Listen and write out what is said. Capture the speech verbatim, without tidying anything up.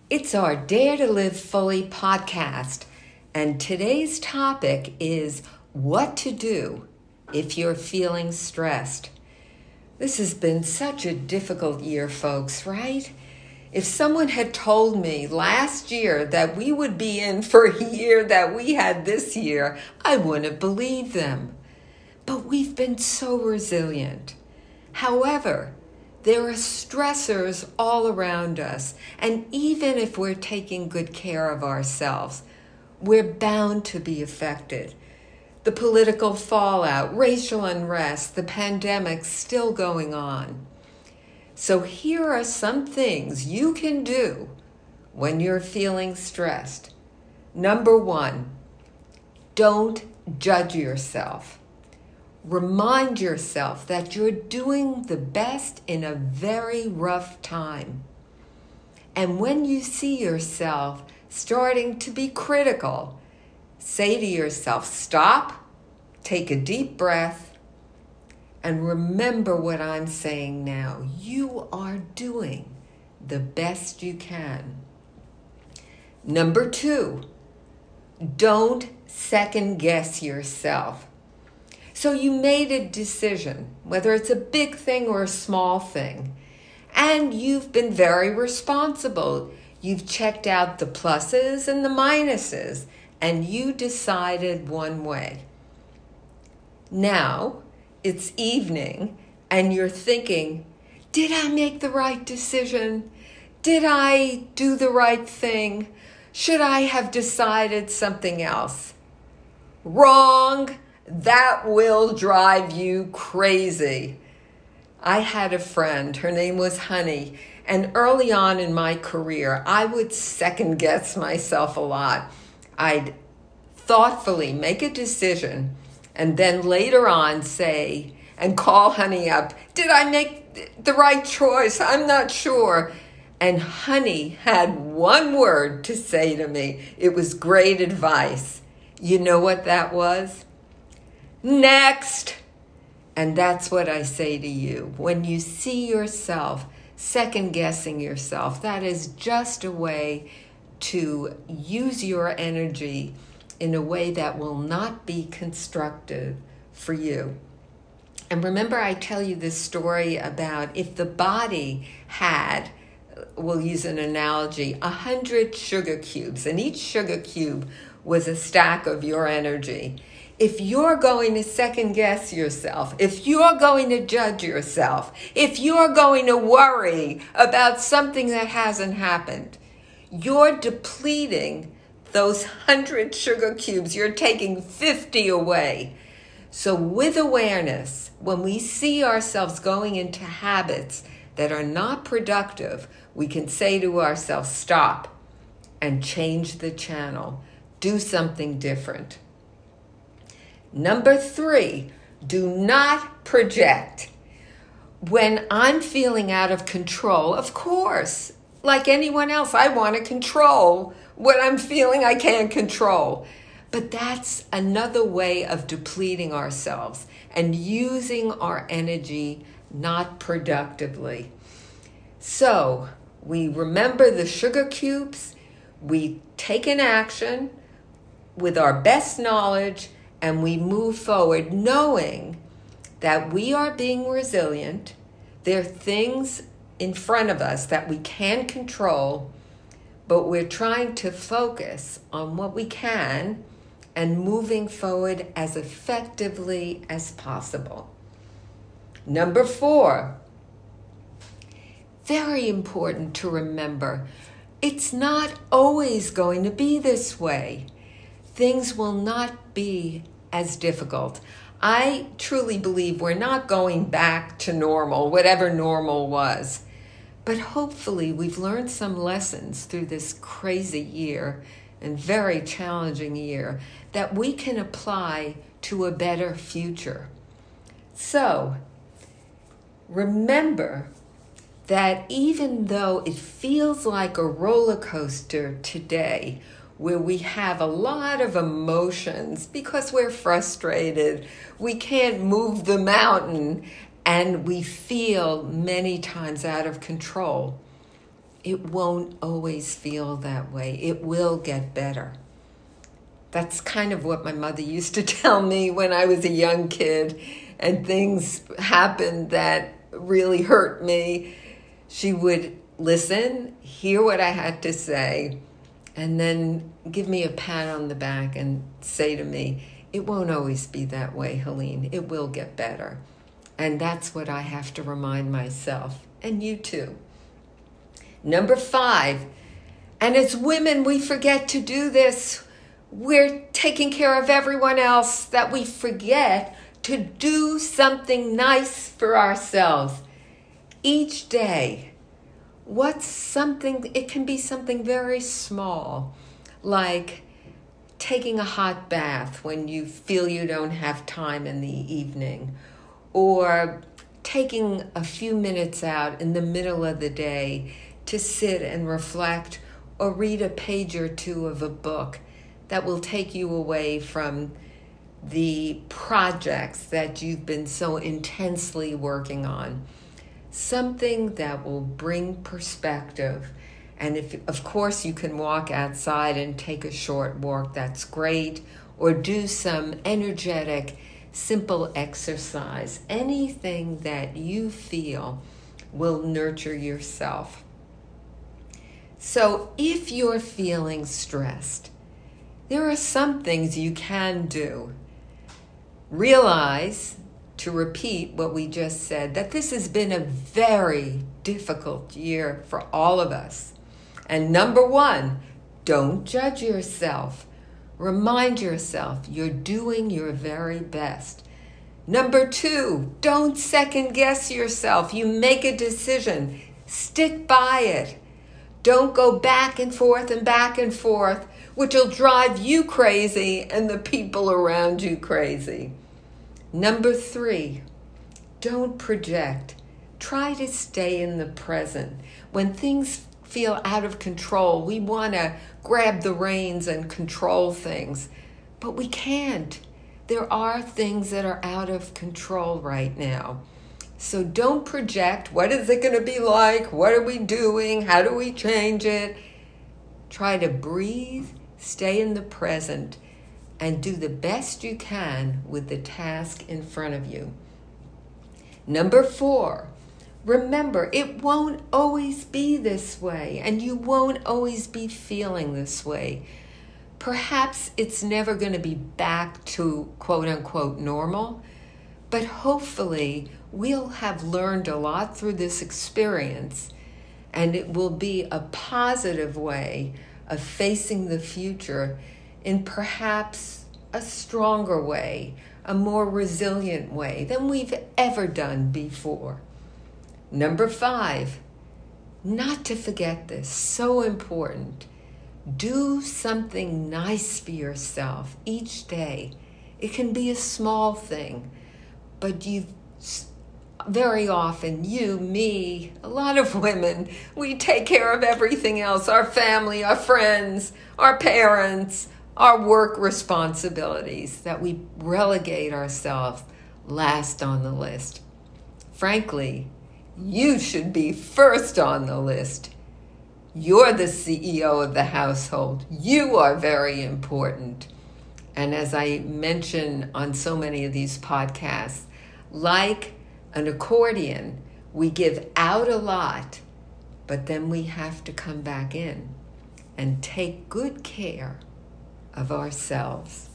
It's our Dare to Live Fully podcast, and today's topic is what to do if you're feeling stressed. This has been such a difficult year, folks, right? If someone had told me last year that we would be in for a year that we had this year, I wouldn't believe them. But we've been so resilient. However, there are stressors all around us, and even if we're taking good care of ourselves, we're bound to be affected. The political fallout, racial unrest, the pandemic still going on. So here are some things you can do when you're feeling stressed. Number one, don't judge yourself. Remind yourself that you're doing the best in a very rough time. And when you see yourself starting to be critical, say to yourself, stop, take a deep breath, and remember what I'm saying now. You are doing the best you can. Number two, don't second guess yourself. So you made a decision, whether it's a big thing or a small thing, and you've been very responsible. You've checked out the pluses and the minuses, and you decided one way. Now it's evening, and you're thinking, did I make the right decision? Did I do the right thing? Should I have decided something else? Wrong. That will drive you crazy. I had a friend, her name was Honey, and early on in my career, I would second guess myself a lot. I'd thoughtfully make a decision and then later on say, and call Honey up, did I make the right choice? I'm not sure. And Honey had one word to say to me. It was great advice. You know what that was? Next. And that's what I say to you. When you see yourself second guessing yourself, that is just a way to use your energy in a way that will not be constructive for you. And remember, I tell you this story about if the body had, we'll use an analogy, a hundred sugar cubes, and each sugar cube was a stack of your energy. If you're going to second guess yourself, if you're going to judge yourself, if you're going to worry about something that hasn't happened, you're depleting those hundred sugar cubes. You're taking fifty away. So with awareness, when we see ourselves going into habits that are not productive, we can say to ourselves, stop and change the channel. Do something different. Number three, do not project. When I'm feeling out of control, of course, like anyone else, I want to control what I'm feeling I can't control. But that's another way of depleting ourselves and using our energy not productively. So we remember the sugar cubes, we take an action with our best knowledge, and we move forward knowing that we are being resilient. There are things in front of us that we can control, but we're trying to focus on what we can and moving forward as effectively as possible. Number four, very important to remember, it's not always going to be this way. Things will not be as difficult. I truly believe we're not going back to normal, whatever normal was. But hopefully we've learned some lessons through this crazy year and very challenging year that we can apply to a better future. So remember that even though it feels like a roller coaster today, where we have a lot of emotions because we're frustrated, we can't move the mountain, and we feel many times out of control. It won't always feel that way. It will get better. That's kind of what my mother used to tell me when I was a young kid and things happened that really hurt me. She would listen, hear what I had to say, and then give me a pat on the back and say to me, it won't always be that way, Helene. It will get better. And that's what I have to remind myself, and you too. Number five, and as women, we forget to do this. We're taking care of everyone else that we forget to do something nice for ourselves each day. What's something, it can be something very small, like taking a hot bath when you feel you don't have time in the evening, or taking a few minutes out in the middle of the day to sit and reflect or read a page or two of a book that will take you away from the projects that you've been so intensely working on. Something that will bring perspective. And if, of course, you can walk outside and take a short walk, that's great. Or do some energetic, simple exercise. Anything that you feel will nurture yourself. So if you're feeling stressed, there are some things you can do. Realize, to repeat what we just said, that this has been a very difficult year for all of us. And number one, don't judge yourself. Remind yourself you're doing your very best. Number two, don't second guess yourself. You make a decision. Stick by it. Don't go back and forth and back and forth, which will drive you crazy and the people around you crazy. Number three, don't project. Try to stay in the present. When things feel out of control, we want to grab the reins and control things, but we can't. There are things that are out of control right now. So don't project. What is it going to be like? What are we doing? How do we change it? Try to breathe, stay in the present, and do the best you can with the task in front of you. Number four, remember, it won't always be this way, and you won't always be feeling this way. Perhaps it's never going to be back to quote-unquote normal, but hopefully we'll have learned a lot through this experience, and it will be a positive way of facing the future in perhaps a stronger way, a more resilient way than we've ever done before. Number five, not to forget this, so important. Do something nice for yourself each day. It can be a small thing, but you very often, you, me, a lot of women, we take care of everything else, our family, our friends, our parents, our work responsibilities, that we relegate ourselves last on the list. Frankly, you should be first on the list. You're the C E O of the household. You are very important. And as I mention on so many of these podcasts, like an accordion, we give out a lot, but then we have to come back in and take good care of ourselves.